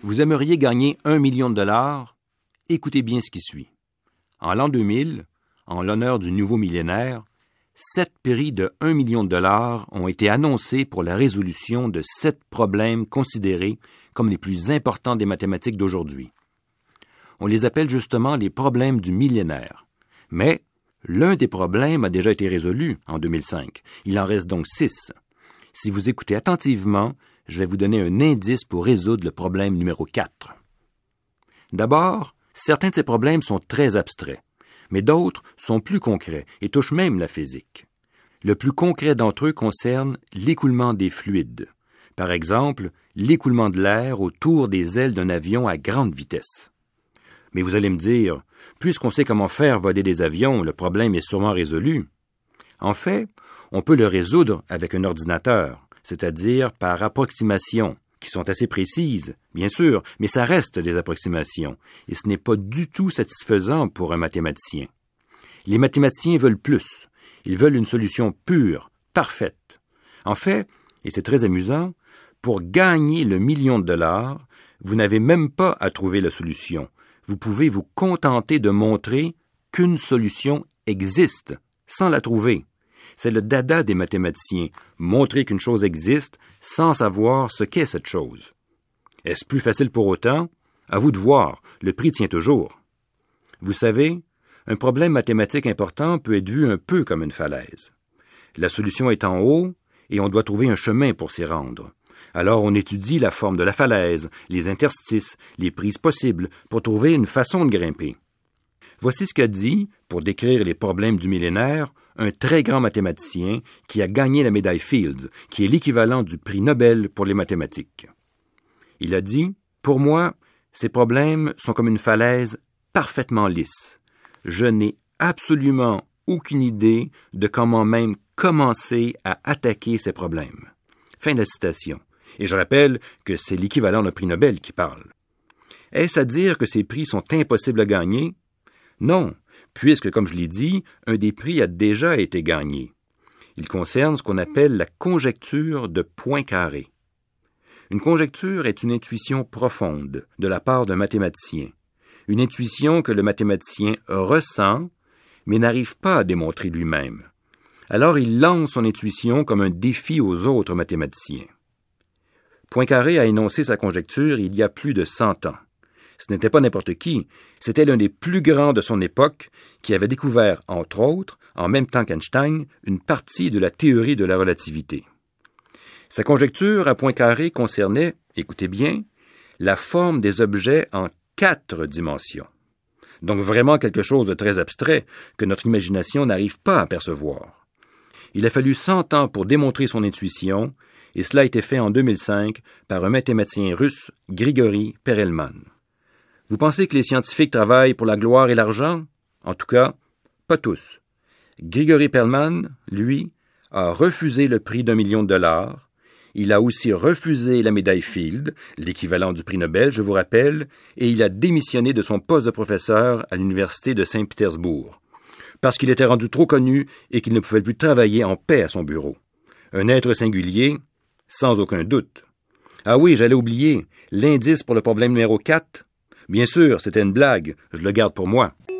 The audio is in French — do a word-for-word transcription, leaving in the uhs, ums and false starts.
Vous aimeriez gagner un million de dollars? Écoutez bien ce qui suit. En l'an deux mille, en l'honneur du nouveau millénaire, sept prix de un million de dollars ont été annoncés pour la résolution de sept problèmes considérés comme les plus importants des mathématiques d'aujourd'hui. On les appelle justement les problèmes du millénaire. Mais l'un des problèmes a déjà été résolu en deux mille cinq. Il en reste donc six. Si vous écoutez attentivement, je vais vous donner un indice pour résoudre le problème numéro quatre. D'abord, certains de ces problèmes sont très abstraits, mais d'autres sont plus concrets et touchent même la physique. Le plus concret d'entre eux concerne l'écoulement des fluides. Par exemple, l'écoulement de l'air autour des ailes d'un avion à grande vitesse. Mais vous allez me dire, puisqu'on sait comment faire voler des avions, le problème est sûrement résolu. En fait, on peut le résoudre avec un ordinateur, c'est-à-dire par approximations, qui sont assez précises, bien sûr, mais ça reste des approximations, et ce n'est pas du tout satisfaisant pour un mathématicien. Les mathématiciens veulent plus. Ils veulent une solution pure, parfaite. En fait, et c'est très amusant, pour gagner le million de dollars, vous n'avez même pas à trouver la solution. Vous pouvez vous contenter de montrer qu'une solution existe, sans la trouver. C'est le dada des mathématiciens, montrer qu'une chose existe sans savoir ce qu'est cette chose. Est-ce plus facile pour autant? À vous de voir, le prix tient toujours. Vous savez, un problème mathématique important peut être vu un peu comme une falaise. La solution est en haut et on doit trouver un chemin pour s'y rendre. Alors on étudie la forme de la falaise, les interstices, les prises possibles pour trouver une façon de grimper. Voici ce qu'a dit, pour décrire les problèmes du millénaire, un très grand mathématicien qui a gagné la médaille Fields, qui est l'équivalent du prix Nobel pour les mathématiques. Il a dit, « Pour moi, ces problèmes sont comme une falaise parfaitement lisse. Je n'ai absolument aucune idée de comment même commencer à attaquer ces problèmes. » Fin de la citation. Et je rappelle que c'est l'équivalent d'un prix Nobel qui parle. Est-ce à dire que ces prix sont impossibles à gagner? Non, puisque, comme je l'ai dit, un des prix a déjà été gagné. Il concerne ce qu'on appelle la conjecture de Poincaré. Une conjecture est une intuition profonde de la part d'un mathématicien. Une intuition que le mathématicien ressent, mais n'arrive pas à démontrer lui-même. Alors il lance son intuition comme un défi aux autres mathématiciens. Poincaré a énoncé sa conjecture il y a plus de cent ans. Ce n'était pas n'importe qui, c'était l'un des plus grands de son époque qui avait découvert, entre autres, en même temps qu'Einstein, une partie de la théorie de la relativité. Sa conjecture à Poincaré concernait, écoutez bien, la forme des objets en quatre dimensions. Donc vraiment quelque chose de très abstrait que notre imagination n'arrive pas à percevoir. Il a fallu cent ans pour démontrer son intuition, et cela a été fait en deux mille cinq par un mathématicien russe, Grigori Perelman. Vous pensez que les scientifiques travaillent pour la gloire et l'argent? En tout cas, pas tous. Grigori Perelman, lui, a refusé le prix d'un million de dollars. Il a aussi refusé la médaille Fields, l'équivalent du prix Nobel, je vous rappelle, et il a démissionné de son poste de professeur à l'université de Saint-Pétersbourg, parce qu'il était rendu trop connu et qu'il ne pouvait plus travailler en paix à son bureau. Un être singulier, sans aucun doute. Ah oui, j'allais oublier, l'indice pour le problème numéro quatre. Bien sûr, c'était une blague, je le garde pour moi.